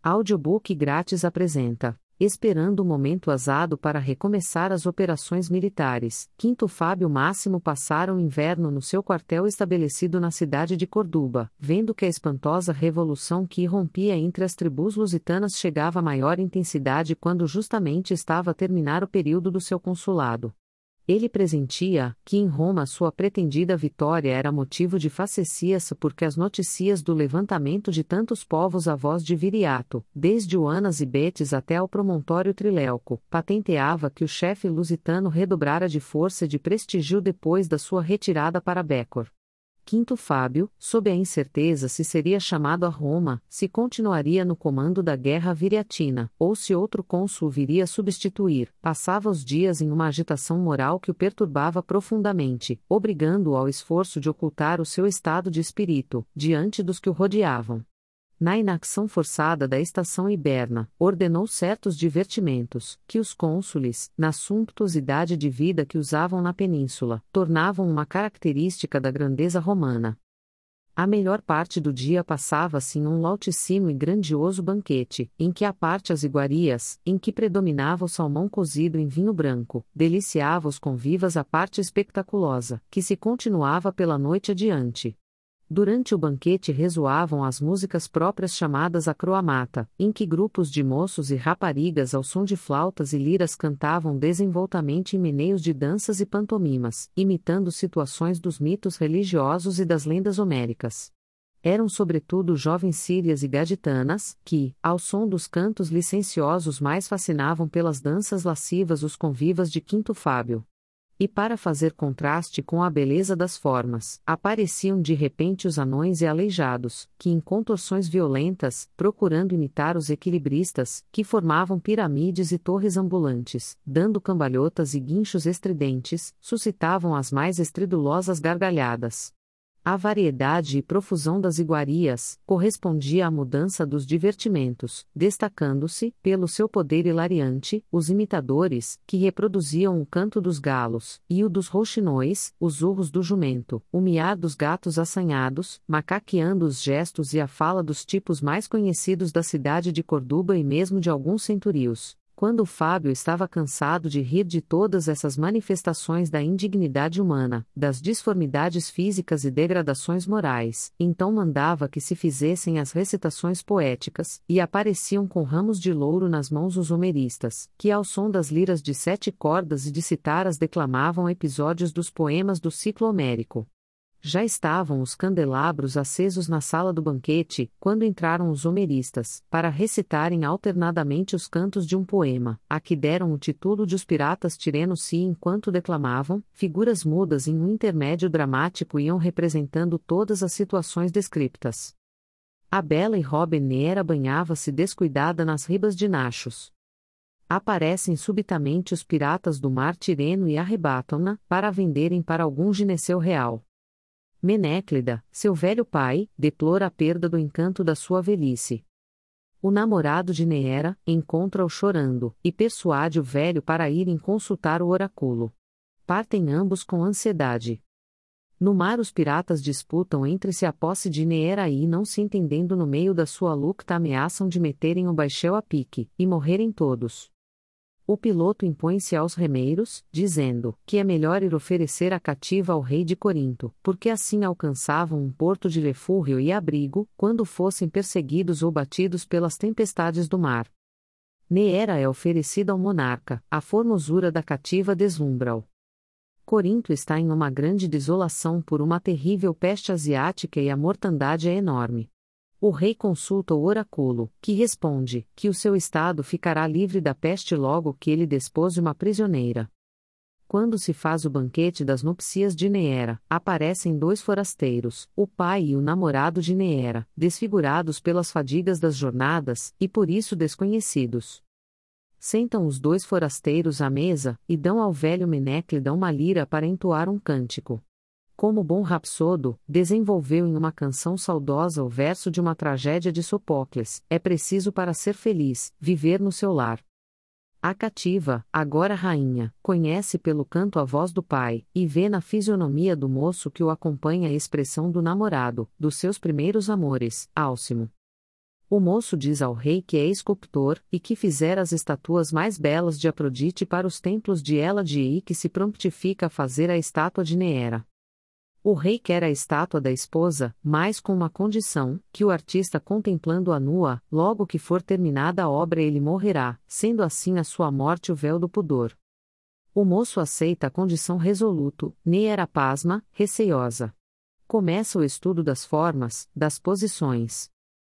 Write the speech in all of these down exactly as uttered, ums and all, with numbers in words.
Audiobook grátis apresenta Esperando o momento azado para recomeçar as operações militares. Quinto Fábio Máximo passara o inverno no seu quartel estabelecido na cidade de Corduba, vendo que a espantosa revolução que irrompia entre as tribos lusitanas chegava a maior intensidade quando justamente estava a terminar o período do seu consulado. Ele pressentia que em Roma sua pretendida vitória era motivo de facecias porque as notícias do levantamento de tantos povos à voz de Viriato, desde o Anas e Betis até ao promontório Trileuco, patenteava que o chefe lusitano redobrara de força e de prestígio depois da sua retirada para Bécor. Quinto Fábio, sob a incerteza se seria chamado a Roma, se continuaria no comando da guerra viriatina, ou se outro cônsul viria substituir, passava os dias em uma agitação moral que o perturbava profundamente, obrigando-o ao esforço de ocultar o seu estado de espírito, diante dos que o rodeavam. Na inacção forçada da estação hiberna, ordenou certos divertimentos, que os cônsules, na sumptuosidade de vida que usavam na península, tornavam uma característica da grandeza romana. A melhor parte do dia passava-se em um lautíssimo e grandioso banquete, em que a parte as iguarias, em que predominava o salmão cozido em vinho branco, deliciava os convivas a parte espetaculosa, que se continuava pela noite adiante. Durante o banquete ressoavam as músicas próprias chamadas acroamata, em que grupos de moços e raparigas ao som de flautas e liras cantavam desenvoltamente em meneios de danças e pantomimas, imitando situações dos mitos religiosos e das lendas homéricas. Eram sobretudo jovens sírias e gaditanas, que, ao som dos cantos licenciosos mais fascinavam pelas danças lascivas os convivas de Quinto Fábio. E para fazer contraste com a beleza das formas, apareciam de repente os anões e aleijados, que em contorções violentas, procurando imitar os equilibristas, que formavam pirâmides e torres ambulantes, dando cambalhotas e guinchos estridentes, suscitavam as mais estridulosas gargalhadas. A variedade e profusão das iguarias correspondia à mudança dos divertimentos, destacando-se, pelo seu poder hilariante, os imitadores, que reproduziam o canto dos galos, e o dos rouxinóis, os urros do jumento, o miar dos gatos assanhados, macaqueando os gestos e a fala dos tipos mais conhecidos da cidade de Corduba e mesmo de alguns centurios. Quando Fábio estava cansado de rir de todas essas manifestações da indignidade humana, das disformidades físicas e degradações morais, então mandava que se fizessem as recitações poéticas, e apareciam com ramos de louro nas mãos os homeristas, que ao som das liras de sete cordas e de citaras declamavam episódios dos poemas do ciclo homérico. Já estavam os candelabros acesos na sala do banquete, quando entraram os homeristas, para recitarem alternadamente os cantos de um poema, a que deram o título de Os Piratas Tireno-se enquanto declamavam, figuras mudas em um intermédio dramático iam representando todas as situações descriptas. A bela e Robin Neera banhava-se descuidada nas ribas de nachos. Aparecem subitamente os piratas do mar Tireno e arrebatam-na, para a venderem para algum gineceu real. Menéclida, seu velho pai, deplora a perda do encanto da sua velhice. O namorado de Neera encontra-o chorando, e persuade o velho para irem consultar o oráculo. Partem ambos com ansiedade. No mar os piratas disputam entre si a posse de Neera e, não se entendendo no meio da sua lucta, ameaçam de meterem o baixel a pique, e morrerem todos. O piloto impõe-se aos remeiros, dizendo que é melhor ir oferecer a cativa ao rei de Corinto, porque assim alcançavam um porto de refúgio e abrigo, quando fossem perseguidos ou batidos pelas tempestades do mar. Neera é oferecida ao monarca, a formosura da cativa deslumbra-o. Corinto está em uma grande desolação por uma terrível peste asiática e a mortandade é enorme. O rei consulta o oráculo, que responde que o seu estado ficará livre da peste logo que ele despose uma prisioneira. Quando se faz o banquete das núpcias de Neera, aparecem dois forasteiros, o pai e o namorado de Neera, desfigurados pelas fadigas das jornadas, e por isso desconhecidos. Sentam os dois forasteiros à mesa, e dão ao velho Menéclida uma lira para entoar um cântico. Como bom rapsodo, desenvolveu em uma canção saudosa o verso de uma tragédia de Sofocles: é preciso para ser feliz, viver no seu lar. A cativa, agora rainha, conhece pelo canto a voz do pai, e vê na fisionomia do moço que o acompanha a expressão do namorado, dos seus primeiros amores, Álcimo. O moço diz ao rei que é escultor, e que fizera as estatuas mais belas de Afrodite para os templos de Hélade e que se promptifica a fazer a estátua de Neera. O rei quer a estátua da esposa, mas com uma condição, que o artista contemplando-a nua, logo que for terminada a obra ele morrerá, sendo assim a sua morte o véu do pudor. O moço aceita a condição resoluto, Neera pasma, receiosa. Começa o estudo das formas, das posições.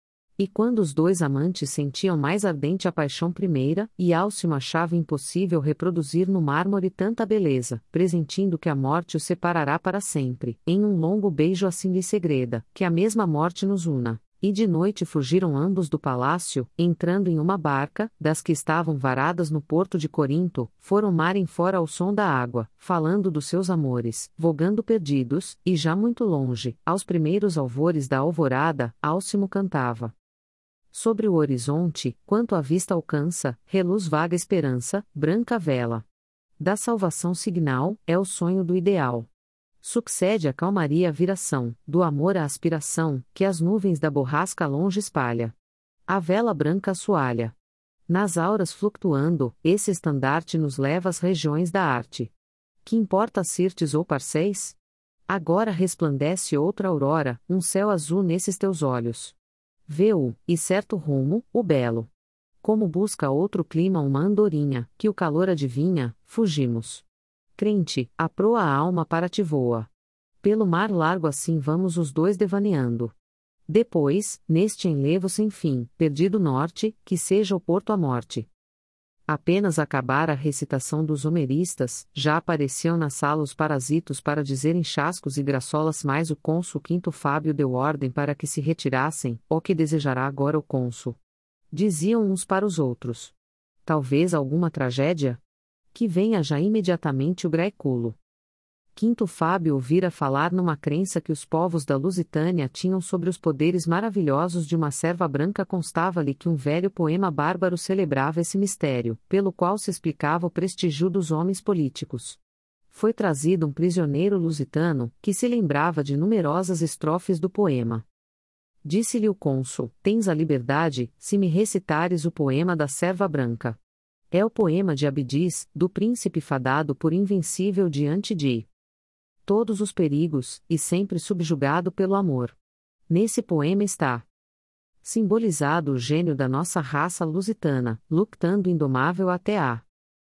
E quando os dois amantes sentiam mais ardente a paixão primeira, e Álcimo achava impossível reproduzir no mármore tanta beleza, presentindo que a morte os separará para sempre, em um longo beijo assim lhe segreda, que a mesma morte nos una. E de noite fugiram ambos do palácio, entrando em uma barca, das que estavam varadas no porto de Corinto, foram marem fora ao som da água, falando dos seus amores, vogando perdidos, e já muito longe, aos primeiros alvores da alvorada, Álcimo cantava. Sobre o horizonte, quanto a vista alcança, reluz vaga esperança, branca vela. Da salvação signal, é o sonho do ideal. Sucede a calmaria a viração, do amor a aspiração, que as nuvens da borrasca longe espalha. A vela branca assoalha. Nas auras flutuando, esse estandarte nos leva às regiões da arte. Que importa Sirtes ou Parcéis? Agora resplandece outra aurora, um céu azul nesses teus olhos. Vê-o, e certo rumo, o belo. Como busca outro clima uma andorinha, que o calor adivinha, fugimos. Crente, a proa a alma para ti voa. Pelo mar largo assim vamos os dois devaneando. Depois, neste enlevo sem fim, perdido norte, que seja o porto à morte. Apenas acabar a recitação dos homeristas, já apareciam na sala os parasitos para dizerem chascos e graçolas, mas o cônsul Quinto Fábio deu ordem para que se retirassem, o que desejará agora o cônsul. Diziam uns para os outros. Talvez alguma tragédia? Que venha já imediatamente o Græculo. Quinto Fábio ouvira falar numa crença que os povos da Lusitânia tinham sobre os poderes maravilhosos de uma serva branca. Constava-lhe que um velho poema bárbaro celebrava esse mistério, pelo qual se explicava o prestígio dos homens políticos. Foi trazido um prisioneiro lusitano, que se lembrava de numerosas estrofes do poema. Disse-lhe o cônsul: tens a liberdade, se me recitares o poema da serva branca. É o poema de Abdis, do príncipe fadado por invencível diante de todos os perigos, e sempre subjugado pelo amor. Nesse poema está simbolizado o gênio da nossa raça lusitana, lutando indomável até a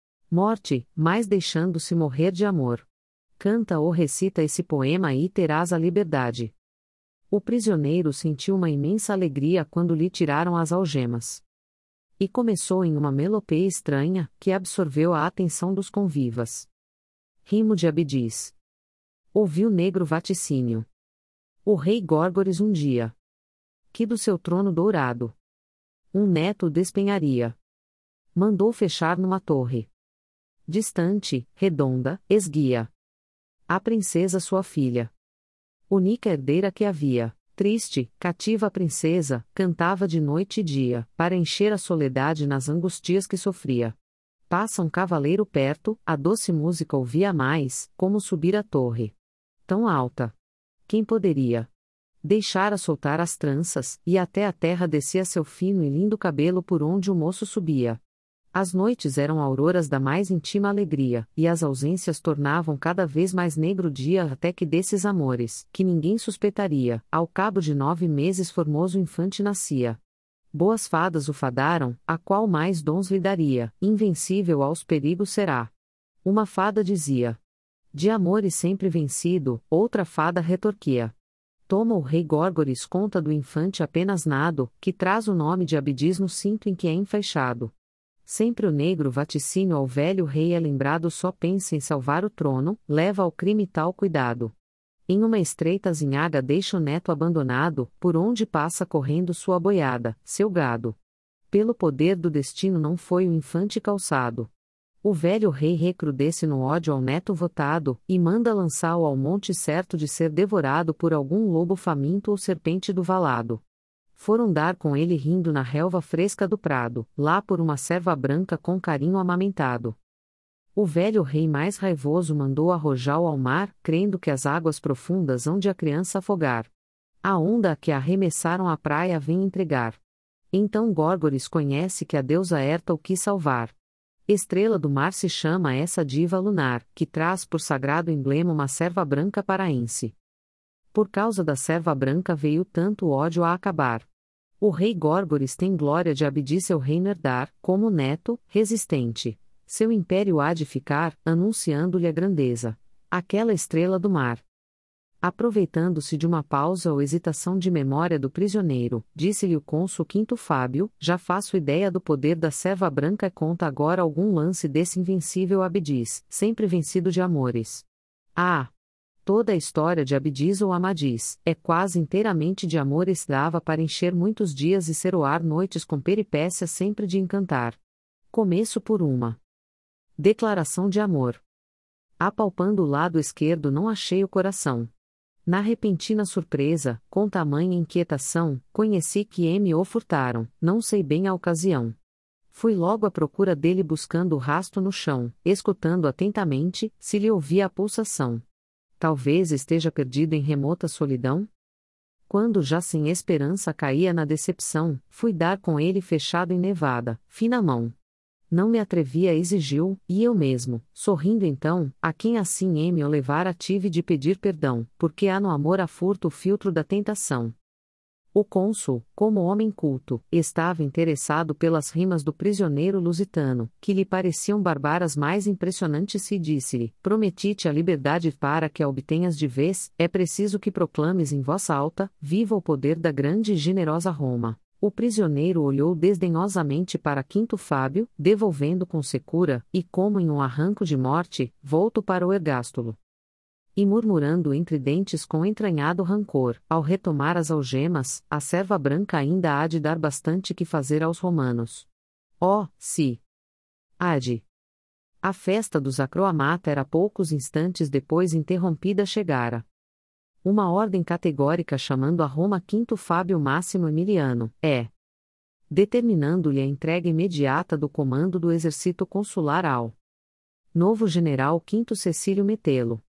morte, mas deixando-se morrer de amor. Canta ou recita esse poema e terás a liberdade. O prisioneiro sentiu uma imensa alegria quando lhe tiraram as algemas. E começou em uma melopeia estranha, que absorveu a atenção dos convivas. Rimo de Abdis. Ouviu negro vaticínio. O rei Górgores um dia, que do seu trono dourado um neto despenharia, mandou fechar numa torre distante, redonda, esguia a princesa sua filha. Única herdeira que havia, triste, cativa a princesa, cantava de noite e dia, para encher a soledade nas angustias que sofria. Passa um cavaleiro perto, a doce música ouvia mais, como subir a torre tão alta. Quem poderia deixara soltar as tranças, e até a terra descia seu fino e lindo cabelo por onde o moço subia. As noites eram auroras da mais íntima alegria, e as ausências tornavam cada vez mais negro o dia, até que desses amores, que ninguém suspeitaria, ao cabo de nove meses formoso infante nascia. Boas fadas o fadaram, a qual mais dons lhe daria, invencível aos perigos será. Uma fada dizia: de amores sempre vencido, outra fada retorquia: toma o rei Górgores conta do infante apenas nado, que traz o nome de Abdis no cinto em que é enfaixado. Sempre o negro vaticínio ao velho rei é lembrado, só pensa em salvar o trono, leva ao crime tal cuidado. Em uma estreita azinhaga deixa o neto abandonado, por onde passa correndo sua boiada, seu gado. Pelo poder do destino não foi o infante calçado. O velho rei recrudesce no ódio ao neto votado, e manda lançá-lo ao monte certo de ser devorado por algum lobo faminto ou serpente do valado. Foram dar com ele rindo na relva fresca do prado, lá por uma serva branca com carinho amamentado. O velho rei mais raivoso mandou arrojá-lo ao mar, crendo que as águas profundas hão de a criança afogar. A onda a que arremessaram à praia vem entregar Então Górgores conhece que a deusa Herta o quis salvar. Estrela do Mar se chama essa diva lunar, que traz por sagrado emblema uma serva branca paraense. Por causa da serva branca veio tanto ódio a acabar. O rei Górgores tem glória de Abdi seu reino herdar, como neto, resistente. Seu império há de ficar, anunciando-lhe a grandeza. Aquela estrela do mar. Aproveitando-se de uma pausa ou hesitação de memória do prisioneiro, disse-lhe o cônsul Quinto Fábio: já faço ideia do poder da serva branca, conta agora algum lance desse invencível Abdis, sempre vencido de amores. Ah! Toda a história de Abdis ou Amadis, é quase inteiramente de amores, dava para encher muitos dias e ceroar noites com peripécias sempre de encantar. Começo por uma declaração de amor. Apalpando o lado esquerdo não achei o coração. Na repentina surpresa, com tamanha inquietação, conheci que me o furtaram, não sei bem a ocasião. Fui logo à procura dele buscando o rasto no chão, escutando atentamente, se lhe ouvia a pulsação. Talvez esteja perdido em remota solidão? Quando já sem esperança caía na decepção, fui dar com ele fechado em nevada, fina mão. Não me atrevi a exigiu, e eu mesmo, sorrindo então, a quem assim me o levara tive de pedir perdão, porque há no amor a furto o filtro da tentação. O cônsul, como homem culto, estava interessado pelas rimas do prisioneiro lusitano, que lhe pareciam barbaras mais impressionantes, e disse-lhe: prometi-te a liberdade para que a obtenhas de vez, é preciso que proclames em voz alta, viva o poder da grande e generosa Roma. O prisioneiro olhou desdenhosamente para Quinto Fábio, devolvendo com secura, e como em um arranco de morte, volto para o ergástulo. E murmurando entre dentes com entranhado rancor, ao retomar as algemas, a serva branca ainda há de dar bastante que fazer aos romanos. Oh, se há de. A festa dos acroamata era poucos instantes depois interrompida chegara. Uma ordem categórica chamando a Roma Quinto Fábio Máximo Emiliano, é. Determinando-lhe a entrega imediata do comando do exército consular ao novo general Quinto Cecílio Metelo.